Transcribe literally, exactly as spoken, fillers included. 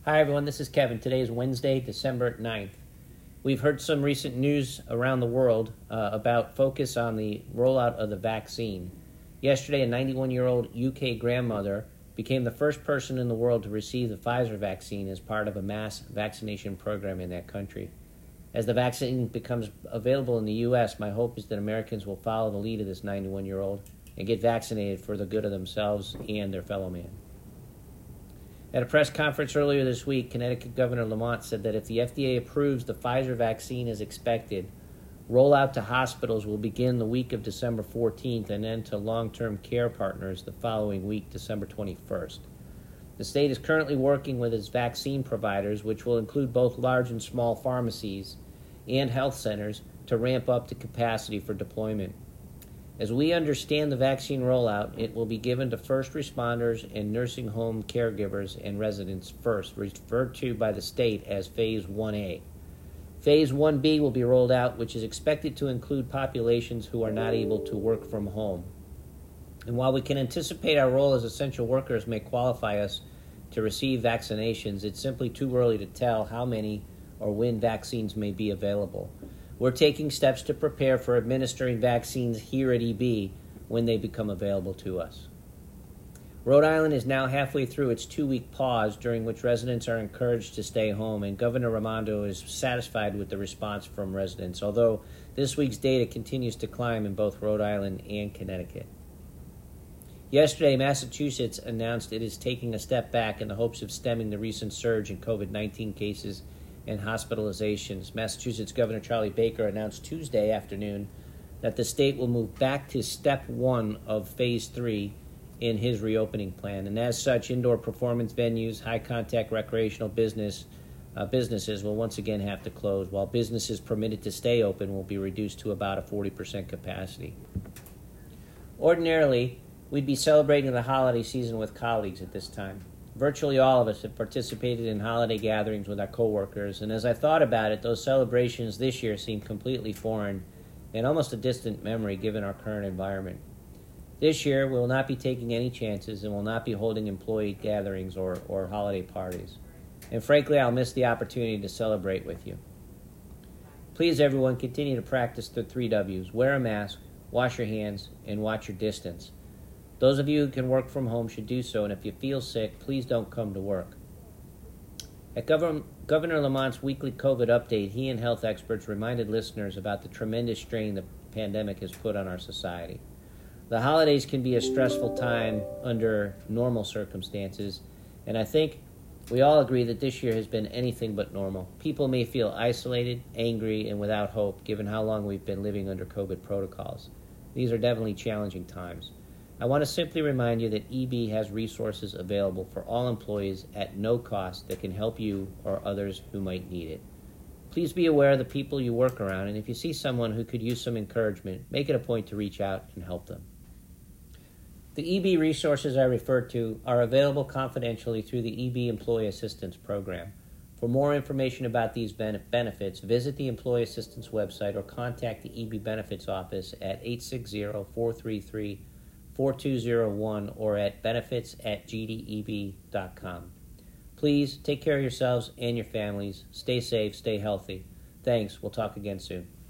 Hi everyone, this is Kevin. Today is Wednesday, December ninth. We've heard some recent news around the world uh, about focus on the rollout of the vaccine. Yesterday, a ninety-one-year-old U K grandmother became the first person in the world to receive the Pfizer vaccine as part of a mass vaccination program in that country. As the vaccine becomes available in the U S, my hope is that Americans will follow the lead of this ninety-one-year-old and get vaccinated for the good of themselves and their fellow man. At a press conference earlier this week, Connecticut Governor Lamont said that if the F D A approves the Pfizer vaccine as expected, rollout to hospitals will begin the week of December fourteenth and then to long-term care partners the following week, December twenty-first. The state is currently working with its vaccine providers, which will include both large and small pharmacies and health centers, to ramp up the capacity for deployment. As we understand the vaccine rollout, it will be given to first responders and nursing home caregivers and residents first, referred to by the state as Phase one A. Phase one B will be rolled out, which is expected to include populations who are not able to work from home. And while we can anticipate our role as essential workers may qualify us to receive vaccinations, it's simply too early to tell how many or when vaccines may be available. We're taking steps to prepare for administering vaccines here at E B when they become available to us. Rhode Island is now halfway through its two-week pause, during which residents are encouraged to stay home, and Governor Raimondo is satisfied with the response from residents, although this week's data continues to climb in both Rhode Island and Connecticut. Yesterday, Massachusetts announced it is taking a step back in the hopes of stemming the recent surge in COVID nineteen cases and hospitalizations. Massachusetts Governor Charlie Baker announced Tuesday afternoon that the state will move back to step one of phase three in his reopening plan. And as such, indoor performance venues, high-contact recreational business uh, businesses will once again have to close, while businesses permitted to stay open will be reduced to about a forty percent capacity. Ordinarily, we'd be celebrating the holiday season with colleagues at this time. Virtually all of us have participated in holiday gatherings with our coworkers, and as I thought about it, those celebrations this year seem completely foreign and almost a distant memory given our current environment. This year, we will not be taking any chances and will not be holding employee gatherings or, or holiday parties. And frankly, I'll miss the opportunity to celebrate with you. Please, everyone, continue to practice the three W's. Wear a mask, wash your hands, and watch your distance. Those of you who can work from home should do so, and if you feel sick, please don't come to work. At Governor, Governor Lamont's weekly COVID update, he and health experts reminded listeners about the tremendous strain the pandemic has put on our society. The holidays can be a stressful time under normal circumstances, and I think we all agree that this year has been anything but normal. People may feel isolated, angry, and without hope, given how long we've been living under COVID protocols. These are definitely challenging times. I want to simply remind you that E B has resources available for all employees at no cost that can help you or others who might need it. Please be aware of the people you work around, and if you see someone who could use some encouragement, make it a point to reach out and help them. The E B resources I referred to are available confidentially through the E B Employee Assistance Program. For more information about these benefits, visit the Employee Assistance website or contact the E B Benefits Office at eight six zero, four three three, four two zero one or at benefits at g d e b dot com. Please take care of yourselves and your families. Stay safe, stay healthy. Thanks. We'll talk again soon.